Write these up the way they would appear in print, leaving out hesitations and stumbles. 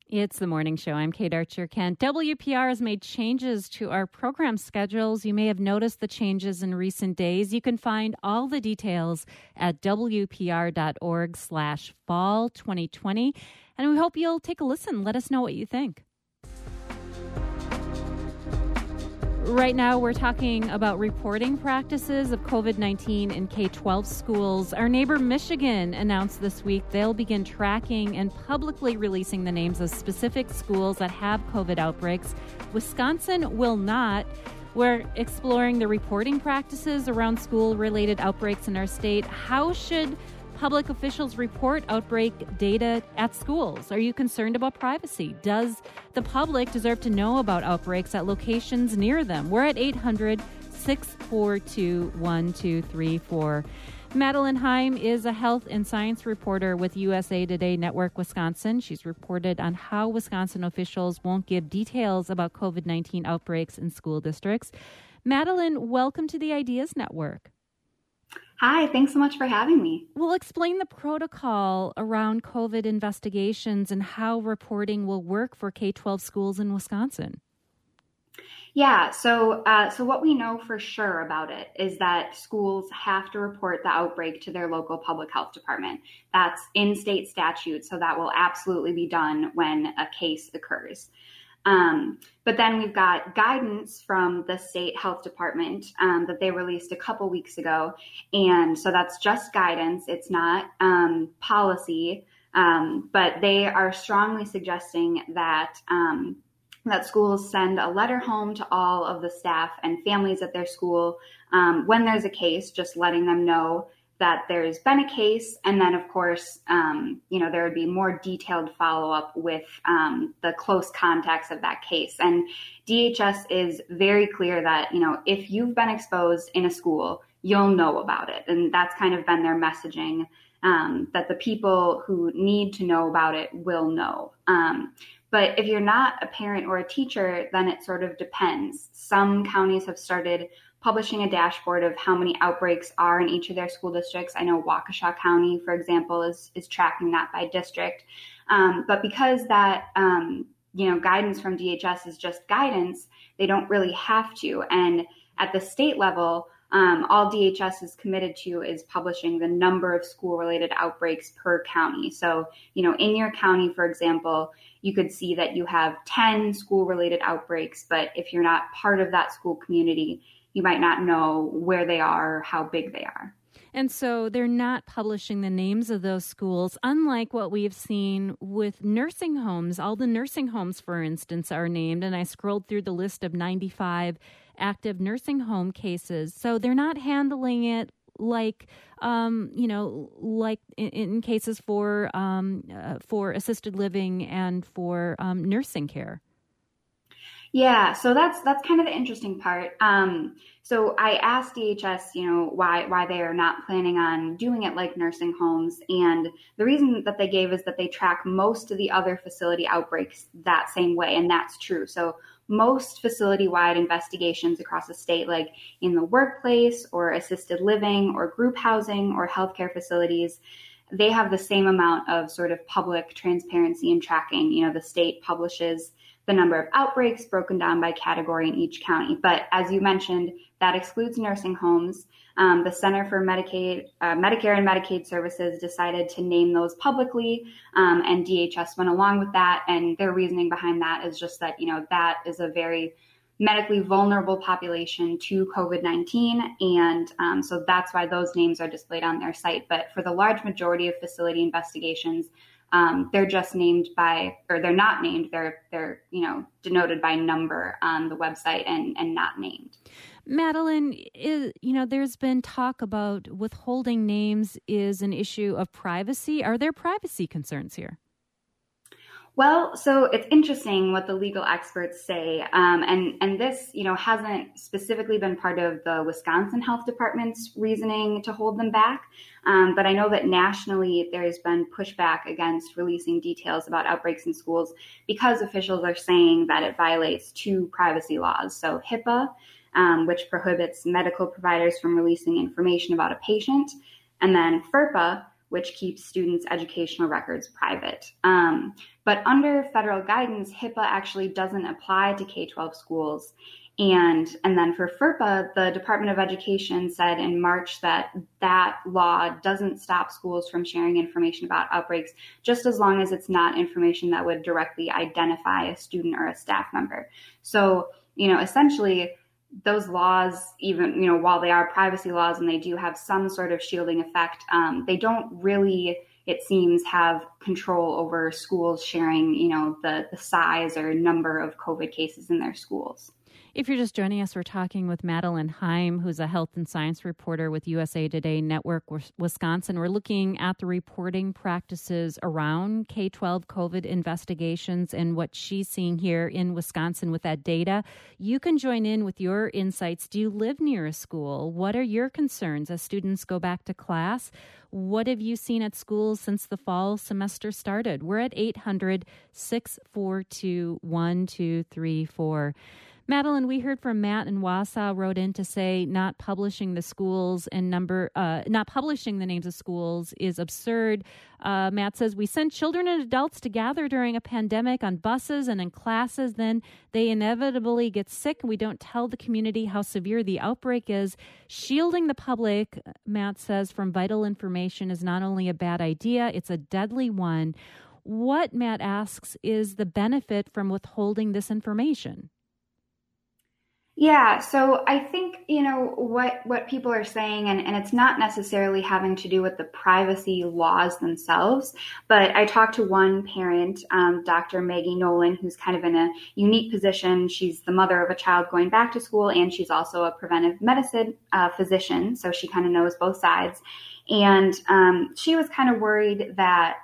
It's the morning show. I'm Kate Archer-Kent. WPR has made changes to our program schedules. You may have noticed the changes in recent days. You can find all the details at wpr.org/fall 2020. And we hope you'll take a listen. Let us know what you think. Right now, we're talking about reporting practices of COVID-19 in K-12 schools. Our neighbor Michigan announced this week they'll begin tracking and publicly releasing the names of specific schools that have COVID outbreaks. Wisconsin will not. We're exploring the reporting practices around school-related outbreaks in our state. How should public officials report outbreak data at schools? Are you concerned about privacy? Does the public deserve to know about outbreaks at locations near them? We're at 800-642-1234. Madeline Heim is a health and science reporter with USA Today Network Wisconsin. She's reported on how Wisconsin officials won't give details about COVID-19 outbreaks in school districts. Madeline, welcome to the Ideas Network. Hi, thanks so much for having me. We'll explain the protocol around COVID investigations and how reporting will work for K-12 schools in Wisconsin. Yeah, so what we know for sure about it is that schools have to report the outbreak to their local public health department. That's in state statute, so that will absolutely be done when a case occurs. But then we've got guidance from the state health department that they released a couple weeks ago. And so that's just guidance. It's not policy, but they are strongly suggesting that that schools send a letter home to all of the staff and families at their school when there's a case, just letting them know that there's been a case. And then, of course, there would be more detailed follow-up with the close contacts of that case. And DHS is very clear that, if you've been exposed in a school, you'll know about it. And that's kind of been their messaging, that the people who need to know about it will know. But if you're not a parent or a teacher, then it sort of depends. Some counties have started publishing a dashboard of how many outbreaks are in each of their school districts. I know Waukesha County, for example, is tracking that by district. But because that, guidance from DHS is just guidance, they don't really have to. And at the state level, all DHS is committed to is publishing the number of school-related outbreaks per county. So, in your county, for example, you could see that you have 10 school-related outbreaks, but if you're not part of that school community, you might not know where they are, how big they are. And so they're not publishing the names of those schools, unlike what we've seen with nursing homes. All the nursing homes, for instance, are named, and I scrolled through the list of 95 active nursing home cases. So they're not handling it like, like in cases for assisted living and for nursing care. Yeah, so that's kind of the interesting part. So I asked DHS, why they are not planning on doing it like nursing homes. And the reason that they gave is that they track most of the other facility outbreaks that same way. And that's true. So most facility-wide investigations across the state, like in the workplace or assisted living or group housing or healthcare facilities, they have the same amount of sort of public transparency and tracking. The state publishes the number of outbreaks broken down by category in each county. But as you mentioned, that excludes nursing homes. The Center for Medicare and Medicaid Services decided to name those publicly, and DHS went along with that. And their reasoning behind that is just that, that is a very medically vulnerable population to COVID-19. And so that's why those names are displayed on their site. But for the large majority of facility investigations, they're just named they're not named. They're denoted by number on the website and not named. Madeline, there's been talk about withholding names is an issue of privacy. Are there privacy concerns here? Well, so it's interesting what the legal experts say, and this, hasn't specifically been part of the Wisconsin Health Department's reasoning to hold them back. But I know that nationally there's been pushback against releasing details about outbreaks in schools because officials are saying that it violates two privacy laws. So HIPAA, which prohibits medical providers from releasing information about a patient, and then FERPA, which keeps students' educational records private. But under federal guidance, HIPAA actually doesn't apply to K-12 schools. And then for FERPA, the Department of Education said in March that law doesn't stop schools from sharing information about outbreaks, just as long as it's not information that would directly identify a student or a staff member. So, essentially, those laws, even, while they are privacy laws and they do have some sort of shielding effect, they don't really, it seems, have control over schools sharing, the size or number of COVID cases in their schools. If you're just joining us, we're talking with Madeline Heim, who's a health and science reporter with USA Today Network Wisconsin. We're looking at the reporting practices around K-12 COVID investigations and what she's seeing here in Wisconsin with that data. You can join in with your insights. Do you live near a school? What are your concerns as students go back to class? What have you seen at schools since the fall semester started? We're at 800-642-1234. Madeline, we heard from Matt in Wausau, wrote in to say not publishing the schools and not publishing the names of schools is absurd. Matt says, we send children and adults to gather during a pandemic on buses and in classes. Then they inevitably get sick and we don't tell the community how severe the outbreak is. Shielding the public, Matt says, from vital information is not only a bad idea, it's a deadly one. What, Matt asks, is the benefit from withholding this information? Yeah, so I think, what people are saying, and it's not necessarily having to do with the privacy laws themselves, but I talked to one parent, Dr. Maggie Nolan, who's kind of in a unique position. She's the mother of a child going back to school, and she's also a preventive medicine physician, so she kind of knows both sides. And she was kind of worried that,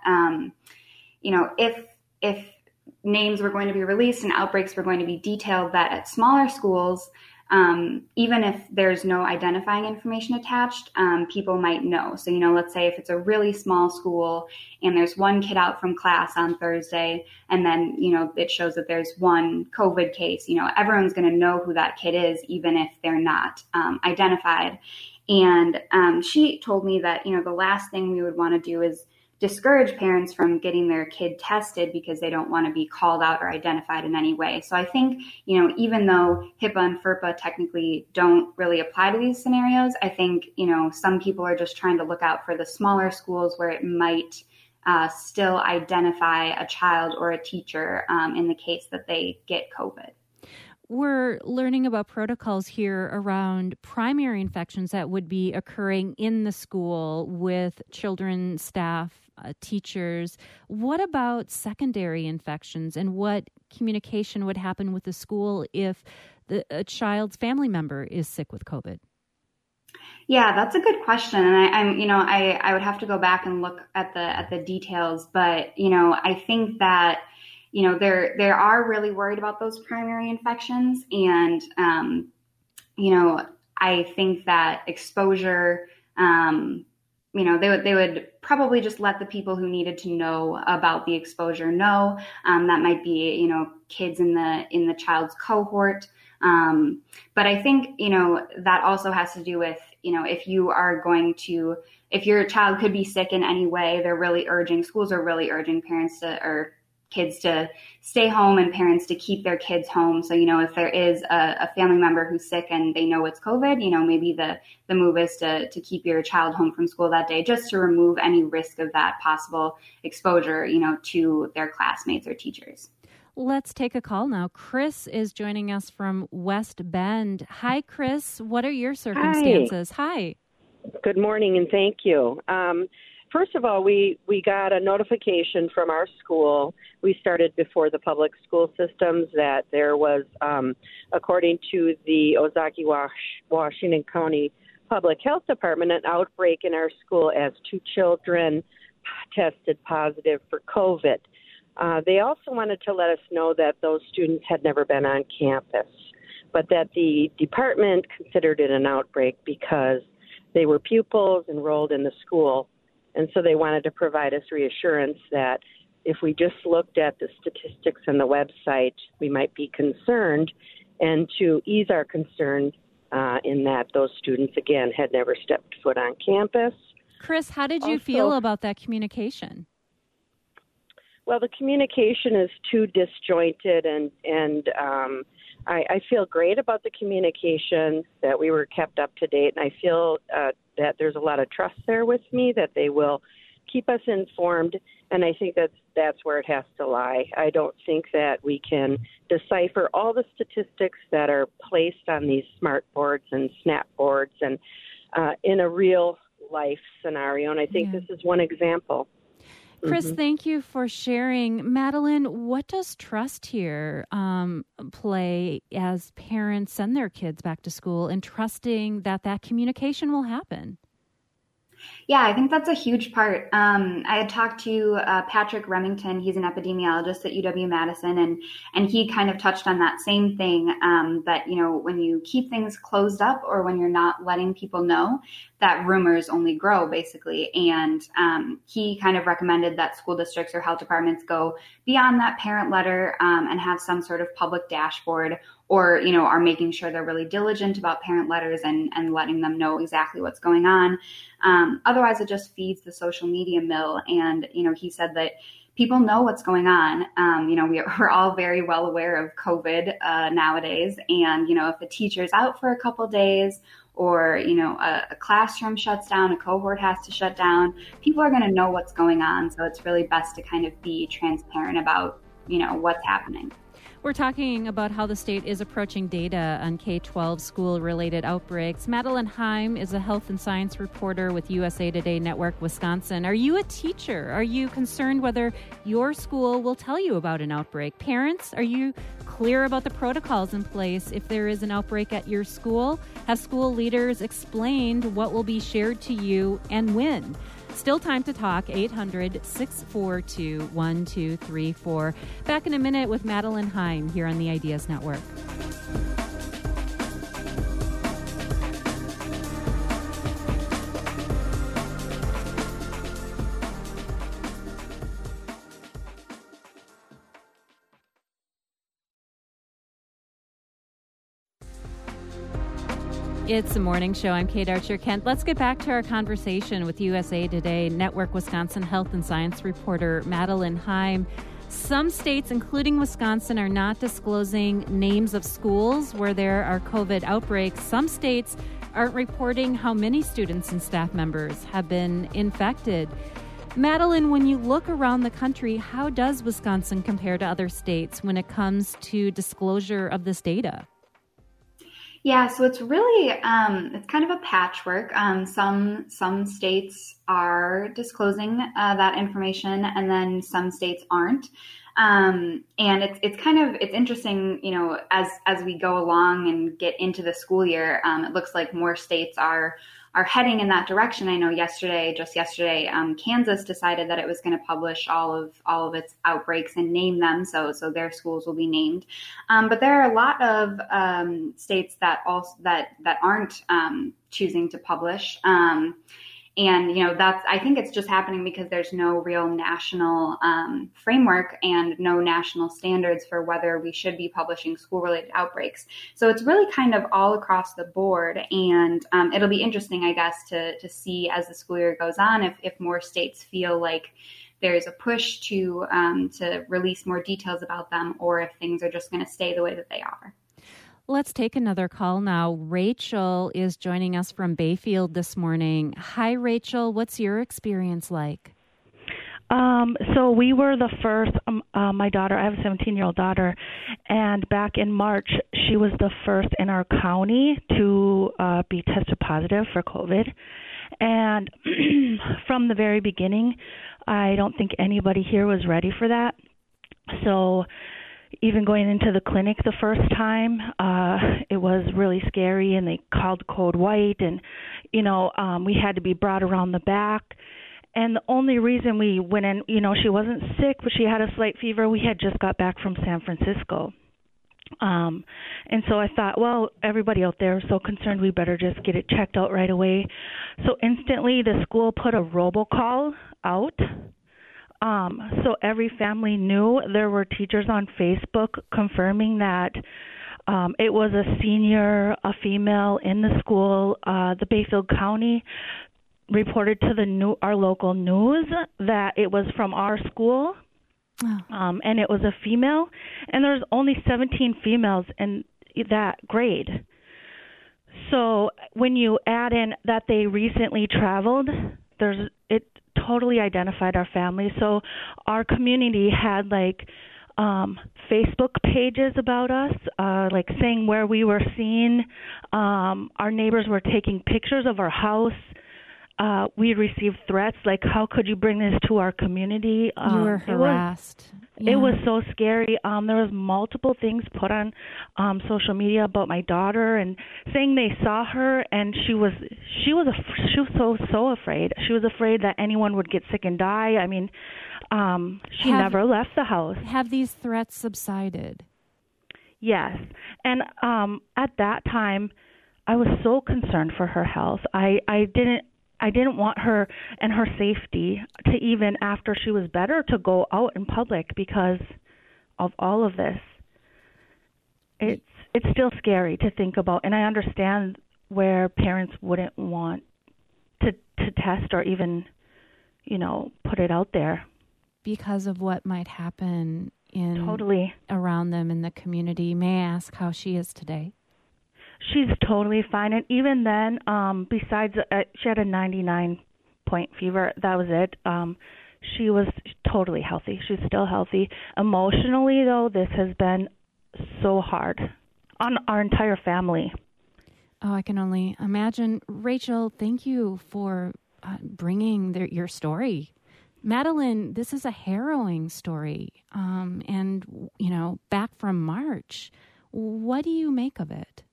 if names were going to be released and outbreaks were going to be detailed, that at smaller schools, even if there's no identifying information attached, people might know. So, let's say if it's a really small school and there's one kid out from class on Thursday, and then, it shows that there's one COVID case, everyone's going to know who that kid is, even if they're not identified. And she told me that, the last thing we would want to do is discourage parents from getting their kid tested because they don't want to be called out or identified in any way. So I think, even though HIPAA and FERPA technically don't really apply to these scenarios, I think, some people are just trying to look out for the smaller schools where it might still identify a child or a teacher in the case that they get COVID. We're learning about protocols here around primary infections that would be occurring in the school with children, staff, teachers. What about secondary infections, and what communication would happen with the school if a child's family member is sick with COVID? Yeah, that's a good question, and I would have to go back and look at the details, but I think that they are really worried about those primary infections, and I think that exposure. They would probably just let the people who needed to know about the exposure know. That might be, kids in the child's cohort. But I think, that also has to do with, if your child could be sick in any way, schools are really urging parents or kids to stay home and parents to keep their kids home. So, if there is a family member who's sick and they know it's COVID, maybe the move is to keep your child home from school that day, just to remove any risk of that possible exposure, to their classmates or teachers. Let's take a call now. Chris is joining us from West Bend. Hi, Chris. What are your circumstances? Hi. Good morning, and thank you. First of all, we got a notification from our school. We started before the public school systems that there was, according to the Ozaukee, Washington County Public Health Department, an outbreak in our school as 2 children tested positive for COVID. They also wanted to let us know that those students had never been on campus, but that the department considered it an outbreak because they were pupils enrolled in the school. And so they wanted to provide us reassurance that if we just looked at the statistics on the website, we might be concerned, and to ease our concern in that those students, again, had never stepped foot on campus. Chris, how did you feel about that communication? Well, the communication is too disjointed, and I feel great about the communication, that we were kept up to date, and I feel that there's a lot of trust there with me, that they will keep us informed, and I think that's where it has to lie. I don't think that we can decipher all the statistics that are placed on these smart boards and snap boards and in a real life scenario, and I think this is one example. Chris, thank you for sharing. Madeline, what does trust here play as parents send their kids back to school and trusting that communication will happen? Yeah, I think that's a huge part. I had talked to Patrick Remington. He's an epidemiologist at UW-Madison, and he kind of touched on that same thing, that, when you keep things closed up or when you're not letting people know, that rumors only grow, basically. And he kind of recommended that school districts or health departments go beyond that parent letter and have some sort of public dashboard, or, are making sure they're really diligent about parent letters and letting them know exactly what's going on. Otherwise, it just feeds the social media mill. And, he said that people know what's going on. We're all very well aware of COVID nowadays. And, if a teacher's out for a couple days, or, a classroom shuts down, a cohort has to shut down, people are going to know what's going on. So it's really best to kind of be transparent about, what's happening. We're talking about how the state is approaching data on K-12 school-related outbreaks. Madeline Heim is a health and science reporter with USA Today Network Wisconsin. Are you a teacher? Are you concerned whether your school will tell you about an outbreak? Parents, are you clear about the protocols in place if there is an outbreak at your school? Have school leaders explained what will be shared to you and when? Still time to talk, 800-642-1234. Back in a minute with Madeline Heim here on the Ideas Network. It's the morning show. I'm Kate Archer-Kent. Let's get back to our conversation with USA Today Network Wisconsin health and science reporter Madeline Heim. Some states, including Wisconsin, are not disclosing names of schools where there are COVID outbreaks. Some states aren't reporting how many students and staff members have been infected. Madeline, when you look around the country, how does Wisconsin compare to other states when it comes to disclosure of this data? Yeah, so it's really, it's kind of a patchwork. Some states are disclosing that information, and then some states aren't. And it's interesting, as we go along and get into the school year, it looks like more states are heading in that direction. I know just yesterday, Kansas decided that it was going to publish all of its outbreaks and name them, so their schools will be named. But there are a lot of states that aren't choosing to publish. And, I think it's just happening because there's no real national framework and no national standards for whether we should be publishing school-related outbreaks. So it's really kind of all across the board. And it'll be interesting, I guess, to see as the school year goes on if more states feel like there's a push to release more details about them, or if things are just going to stay the way that they are. Let's take another call now. Rachel is joining us from Bayfield this morning. Hi, Rachel. What's your experience like? So we were the first, my daughter, I have a 17-year-old daughter, and back in March, she was the first in our county to be tested positive for COVID. And from the very beginning, I don't think anybody here was ready for that. So even going into the clinic the first time, it was really scary, and they called code white, and, we had to be brought around the back. And the only reason we went in, she wasn't sick, but she had a slight fever. We had just got back from San Francisco. And so I thought, well, everybody out there is so concerned, we better just get it checked out right away. So instantly the school put a robocall out. So every family knew. There were teachers on Facebook confirming that it was a senior, a female in the school. The Bayfield County reported to our local news that it was from our school, and it was a female, and there's only 17 females in that grade. So when you add in that they recently traveled, it totally identified our family. So our community had like Facebook pages about us, like saying where we were seen. Our neighbors were taking pictures of our house. We received threats like, how could you bring this to our community? You were harassed. It was so scary. There was multiple things put on social media about my daughter and saying they saw her, and she was so afraid. She was afraid that anyone would get sick and die. I mean, she never left the house. Have these threats subsided? Yes. And at that time, I was so concerned for her health. I didn't want her and her safety to, even after she was better, to go out in public because of all of this. It's still scary to think about, and I understand where parents wouldn't want to test or even, put it out there. Because of what might happen totally around them in the community. May I ask how she is today? She's totally fine. And even then, besides, she had a 99-point fever. That was it. She was totally healthy. She's still healthy. Emotionally, though, this has been so hard on our entire family. Oh, I can only imagine. Rachel, thank you for bringing your story. Madeline, this is a harrowing story. And, back from March. What do you make of it?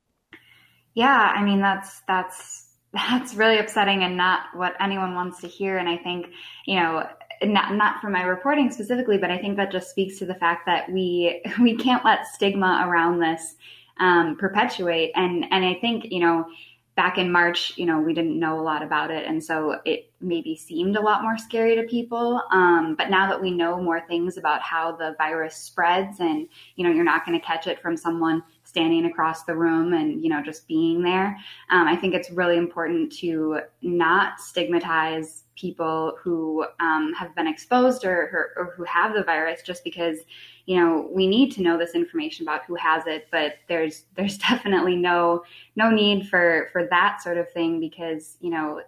Yeah, I mean, that's really upsetting and not what anyone wants to hear. And I think, not for my reporting specifically, but I think that just speaks to the fact that we can't let stigma around this perpetuate. And I think, back in March, we didn't know a lot about it. And so it maybe seemed a lot more scary to people. But now that we know more things about how the virus spreads and, you're not going to catch it from someone standing across the room and, just being there. I think it's really important to not stigmatize people who have been exposed or who have the virus just because, we need to know this information about who has it, but there's definitely no need for that sort of thing because,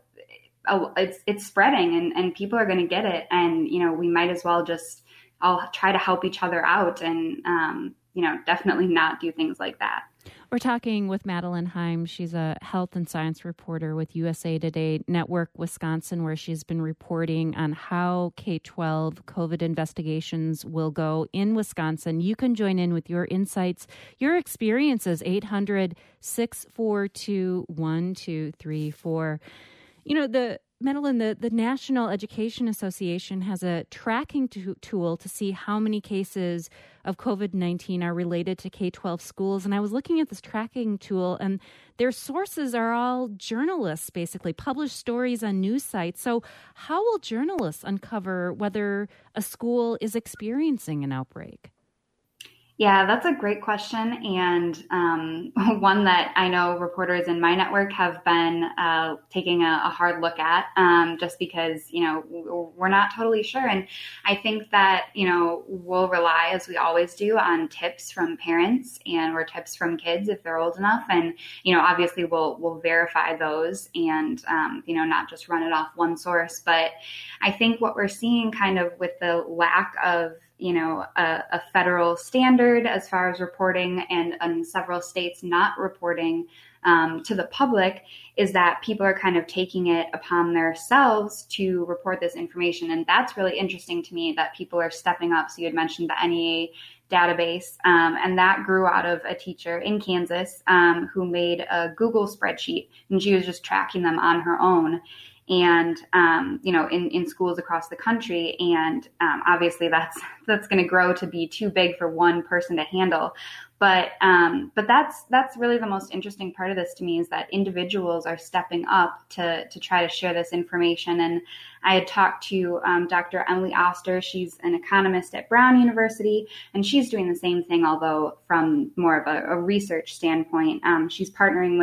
it's spreading and people are going to get it. And, we might as well just all try to help each other out and, definitely not do things like that. We're talking with Madeline Heim. She's a health and science reporter with USA Today Network Wisconsin, where she's been reporting on how K-12 COVID investigations will go in Wisconsin. You can join in with your insights, your experiences, 800-642-1234. Madeline, the National Education Association has a tracking tool to see how many cases of COVID-19 are related to K-12 schools. And I was looking at this tracking tool, and their sources are all journalists, basically, published stories on news sites. So how will journalists uncover whether a school is experiencing an outbreak? Yeah, that's a great question, and one that I know reporters in my network have been taking a hard look at, just because, we're not totally sure. And I think that, we'll rely, as we always do, on tips from parents or tips from kids if they're old enough. And, obviously we'll verify those and, not just run it off one source. But I think what we're seeing kind of with the lack of a federal standard as far as reporting and several states not reporting to the public is that people are kind of taking it upon themselves to report this information. And that's really interesting to me that people are stepping up. So you had mentioned the NEA database, and that grew out of a teacher in Kansas who made a Google spreadsheet, and she was just tracking them on her own. And, in schools across the country. And obviously that's going to grow to be too big for one person to handle. But that's really the most interesting part of this to me is that individuals are stepping up to try to share this information. And I had talked to Dr. Emily Oster. She's an economist at Brown University, and she's doing the same thing, although from more of a research standpoint. She's partnering with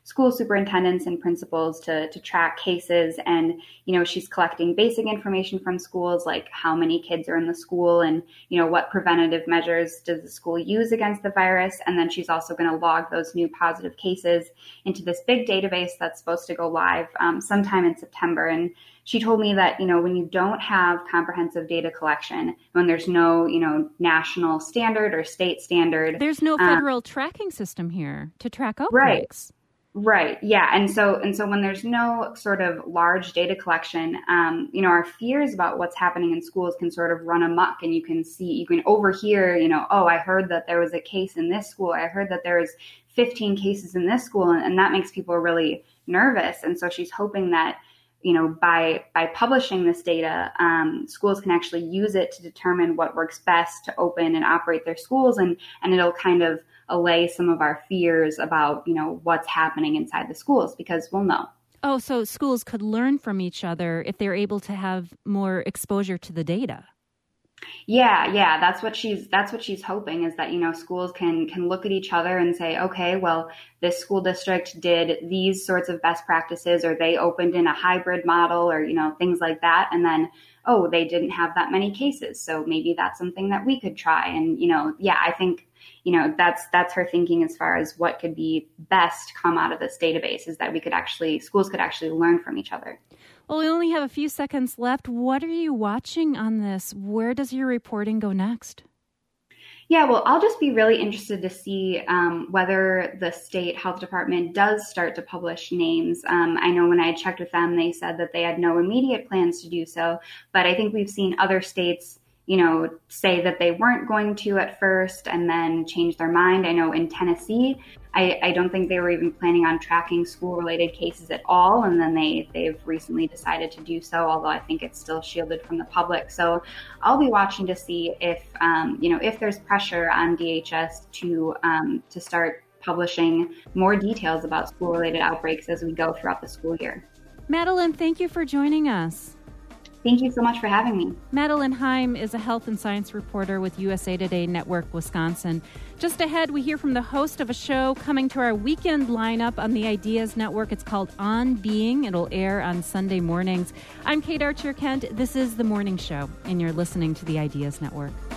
school superintendents and principals to track cases. And, she's collecting basic information from schools, like how many kids are in the school and, what preventative measures does the school use against the virus. And then she's also going to log those new positive cases into this big database that's supposed to go live sometime in September. And she told me that, when you don't have comprehensive data collection, when there's no, national standard or state standard. There's no federal tracking system here to track outbreaks. Right. Yeah. And so when there's no sort of large data collection, our fears about what's happening in schools can sort of run amok, and you can overhear, oh, I heard that there was a case in this school. I heard that there was 15 cases in this school. And that makes people really nervous. And so she's hoping that, by publishing this data, schools can actually use it to determine what works best to open and operate their schools. And it'll kind of allay some of our fears about, what's happening inside the schools, because we'll know. Oh, so schools could learn from each other if they're able to have more exposure to the data. Yeah. That's what she's hoping, is that, schools can look at each other and say, okay, well, this school district did these sorts of best practices, or they opened in a hybrid model, or, things like that. And then, oh, they didn't have that many cases. So maybe that's something that we could try. And, I think, that's her thinking as far as what could be best come out of this database, is that schools could actually learn from each other. Well, we only have a few seconds left. What are you watching on this? Where does your reporting go next? Yeah, well, I'll just be really interested to see whether the state health department does start to publish names. I know when I checked with them, they said that they had no immediate plans to do so, but I think we've seen other states say that they weren't going to at first and then change their mind. I know in Tennessee, I don't think they were even planning on tracking school-related cases at all, and then they've recently decided to do so, although I think it's still shielded from the public. So I'll be watching to see if if there's pressure on DHS to start publishing more details about school-related outbreaks as we go throughout the school year. Madeline, thank you for joining us. Thank you so much for having me. Madeline Heim is a health and science reporter with USA Today Network Wisconsin. Just ahead, we hear from the host of a show coming to our weekend lineup on the Ideas Network. It's called On Being. It'll air on Sunday mornings. I'm Kate Archer-Kent. This is The Morning Show, and you're listening to the Ideas Network.